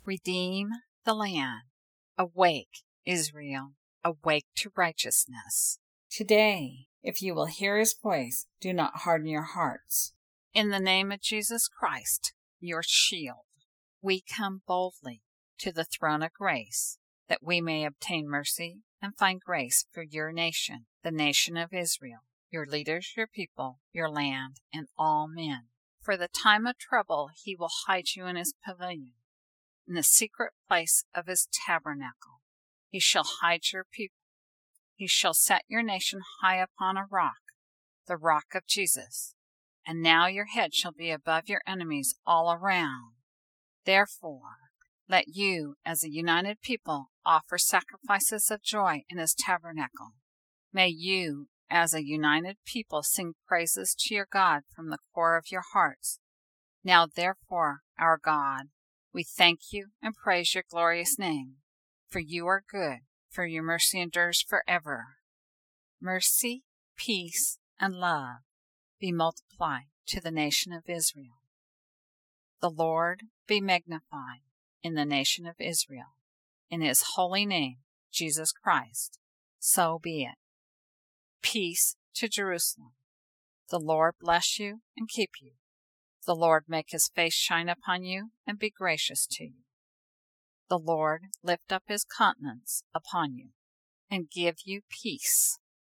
Redeem the land. Awake, Israel, awake to righteousness. Today, if you will hear his voice, do not harden your hearts. In the name of Jesus Christ, your shield, we come boldly to the throne of grace, that we may obtain mercy and find grace for your nation, the nation of Israel, your leaders, your people, your land, and all men. For the time of trouble he will hide you in his pavilion, in the secret place of his tabernacle. He shall hide your people. He shall set your nation high upon a rock, the rock of Jesus. And now your head shall be above your enemies all around. Therefore, let you, as a united people, offer sacrifices of joy in his tabernacle. May you, as a united people, sing praises to your God from the core of your hearts. Now, therefore, our God, we thank you and praise your glorious name, for you are good, for your mercy endures forever. Mercy, peace, and love be multiplied to the nation of Israel. The Lord be magnified in the nation of Israel, in his holy name, Jesus Christ. So be it. Peace to Jerusalem. The Lord bless you and keep you. The Lord make his face shine upon you and be gracious to you. The Lord lift up his countenance upon you and give you peace.